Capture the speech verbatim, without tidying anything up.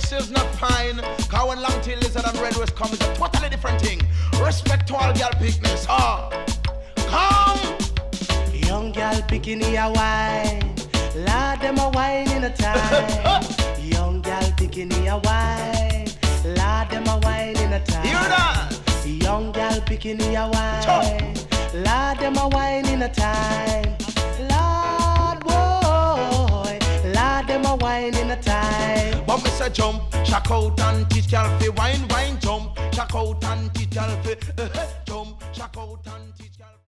this is not fine. Cause when long tail lizard and red rose come, it's a totally different thing. Respect to all girl picnics. Ah, come. Young girl picking a wine. Lord, them a wine in a time. Young girl picking a wine. Lord, them a wine in a time. Hear that? Young girl picking a wine. Lord, them a wine in a time. Lord, boy. Lord, them a wine in a time. But me say jump, shock out and teach y'all fi wine, wine, jump, shock out and teach y'all fi jump, shock out and teach.